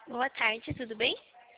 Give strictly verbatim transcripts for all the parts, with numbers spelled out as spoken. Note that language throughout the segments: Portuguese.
Boa tarde, tudo bem?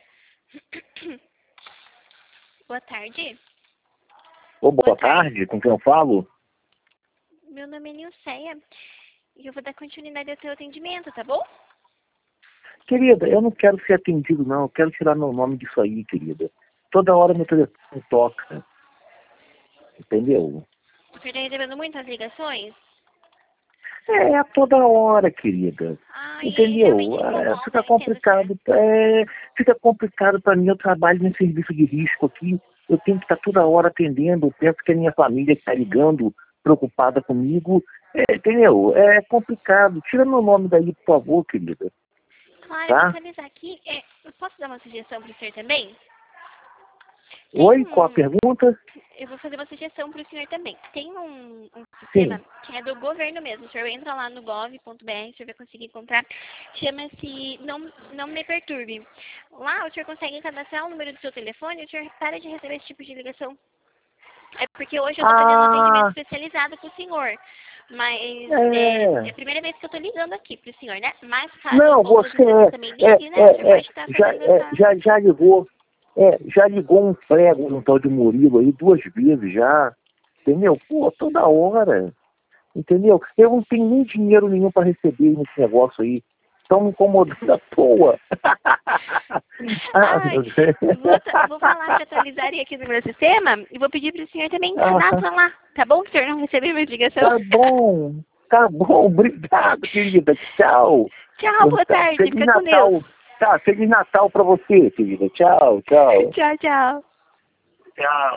Boa tarde. Ô, boa, Boa tarde. tarde, com quem eu falo? Meu nome é Nilceia e eu vou dar continuidade ao seu atendimento, tá bom? Querida, eu não quero ser atendido, não. Eu quero tirar meu nome disso aí, querida. Toda hora meu telefone toca. Entendeu? Você está recebendo muitas ligações? É, a toda hora, querida. Ai, realmente Entendeu? É, incomoda, fica eu entendo, senhor. complicado. É, fica complicado para mim. Eu trabalho em serviço de risco aqui. Eu tenho que estar toda hora atendendo. Eu penso que a minha família está ligando, preocupada comigo. É, entendeu? É complicado. Tira meu nome daí, por favor, querida. Claro, eu vou Tá? atualizar aqui. É, eu posso dar uma sugestão para o senhor também? Tem Oi, qual a um... pergunta? Eu vou fazer uma sugestão para o senhor também. Tem um, um sistema Sim. que é do governo mesmo. O senhor entra lá no gov ponto br, o senhor vai conseguir encontrar. Chama-se Não, Não Me Perturbe. Lá o senhor consegue cadastrar o número do seu telefone e o senhor para de receber esse tipo de ligação. É porque hoje eu tô fazendo um atendimento Ah, especializado pro senhor. Mas é, é é. a primeira vez que eu tô ligando aqui pro senhor, né? Mas caso Não, outras você empresas é, também é, liguem, né? O senhor é, é, pode estar já, fazendo é, essa... já, já ligou, é, já ligou um prego no tal de Murilo aí duas vezes já, entendeu? Pô, toda hora, entendeu? Eu não tenho nem dinheiro nenhum para receber nesse negócio aí. Estão me incomodando à toa. Ah, Ai, meu Deus. vou, ta- vou falar que atualizarem aqui no meu sistema e vou pedir pro senhor também Ah, cadastra lá, tá bom? Pro senhor não receber minha ligação. tá bom, tá bom, obrigado, querida. Tchau. Tchau, boa tarde, Feliz fica com Deus. Natal. Tá, Feliz Natal pra você, querida. Tchau, tchau. Tchau, tchau. Tchau.